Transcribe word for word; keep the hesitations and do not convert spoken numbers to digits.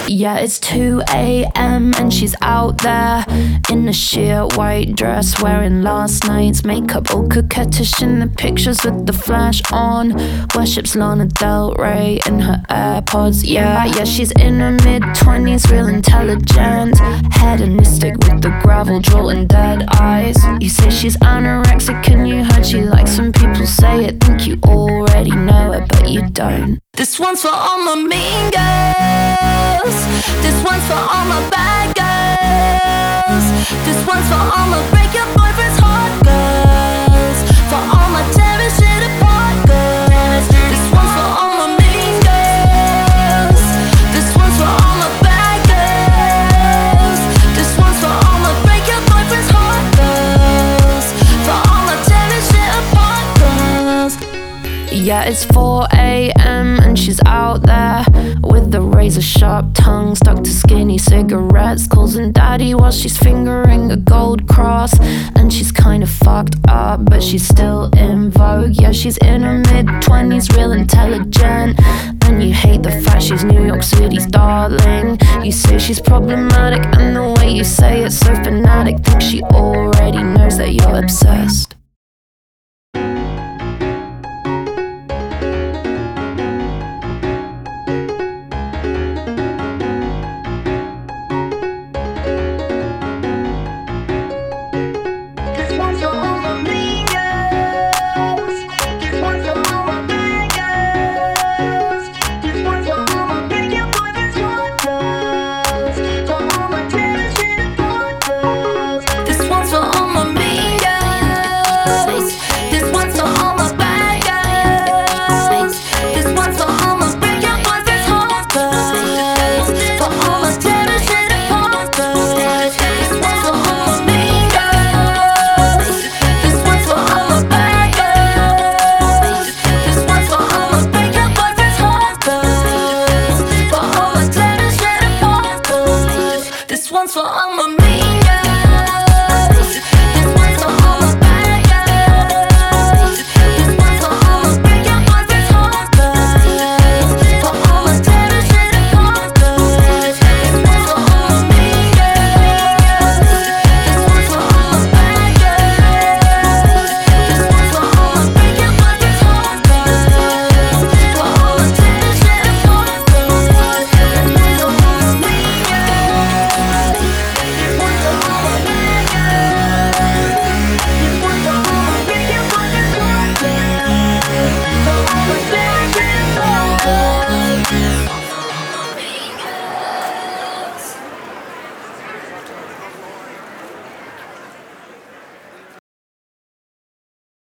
Yeah, it's two a m and she's out there in a sheer white dress, wearing last night's makeup, all coquettish in the pictures with the flash on. Worships Lana Del Rey in her AirPods. Yeah, yeah, she's in her mid-twenties, real intelligent, hedonistic with the gravel jaw and dead eyes. You say she's anorexic and you heard she likes when people say it. Think you already know it, but you don't. This one's for all my mean girls. This one's for all my bad girls. This one's for all my break your boyfriend's heart girls. For all my tearing shit apart girls. This one's for all my mean girls. This one's for all my bad girls. This one's for all my break your boyfriend's heart girls. For all my tearing shit apart girls. Yeah, it's four a m and she's out there with the razor sharp tongue stuck to skinny cigarettes, calls him daddy while she's fingering a gold cross. And she's kind of fucked up, but she's still in vogue. Yeah, she's in her mid-twenties, real intelligent, and you hate the fact she's New York City's darling. You say she's problematic, and the way you say it's so fanatic. Think she already knows that you're obsessed. For all my